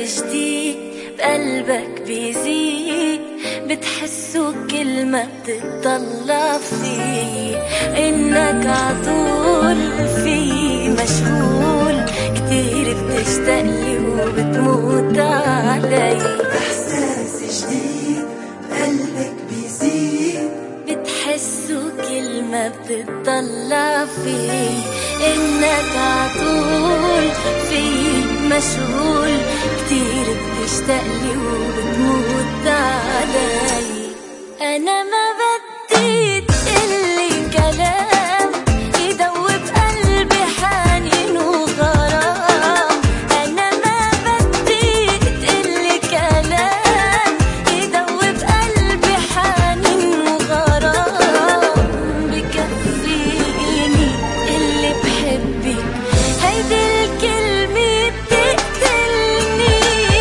جديد بقلبك بيزيد، بتحسه كل ما بتطلع فيه، إنك عطول فيه مشغول، كتير بتشتاقلي وبتموت علي. إحساس جديد بقلبك بيزيد، بتحسه كل ما بتطلع فيه، إنك عطول فيه مشغول، كتير بتشتاقلي وبتموت علي. أنا ما بدي تقلي كلام يدوب قلبي حنين وغرام، أنا ما بدي تقلي كلام يدوب قلبي حنين وغرام، بكفيني اللي بحبك هيدي الكلمة بتقتلني.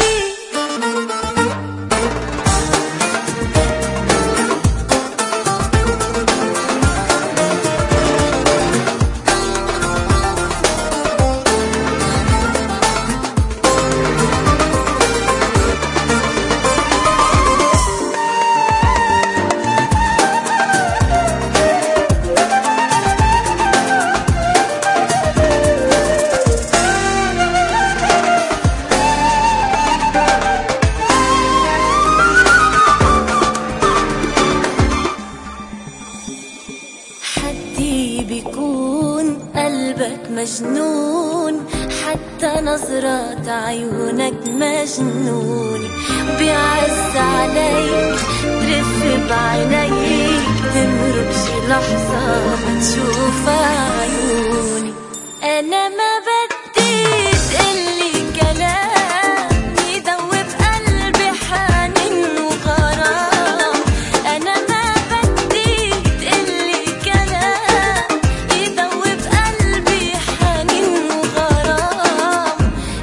حدي بيكون قلبك مجنون، حتى نظرات عيونك مجنون، بيعز عليك ترف بعينيك، تمرق شي لحظة ما تشوف عيوني. أنا ما بدي تقلي كلام يدوب قلبي حنين وغرام، أنا ما بدي تقلي كلام يدوب قلبي حنين وغرام،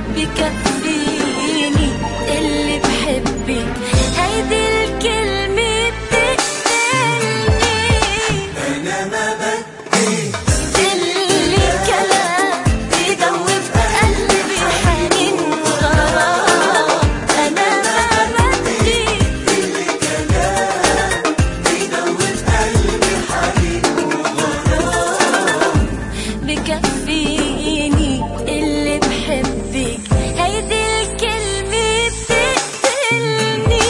بكفيني اللي بحبك هيدي الكلمة بتقتلني. أنا ما بدي تقلي كلام يدوب قلبي حنين وغرام، أنا ما بدي كلام يدوب قلبي حنين وغرام، بكفيني اللي بحبك هيدي الكلمة بتقتلني.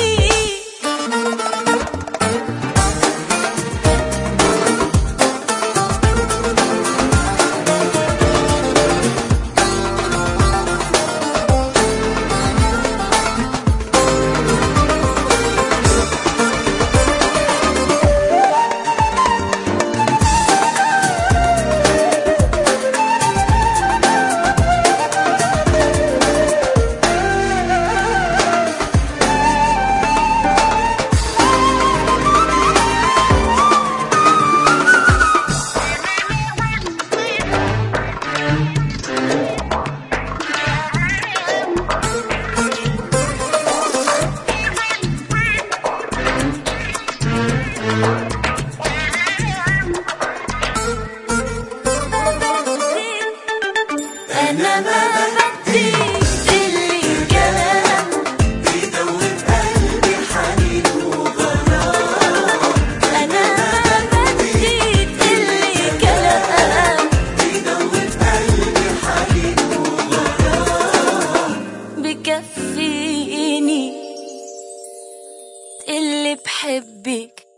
أنا ما بدي تقلي كلام يدوب قلبي حنين وغرام، أنا ما بدي تقلي كلام يدوب قلبي حنين وغرام، بكفيني اللي بحبك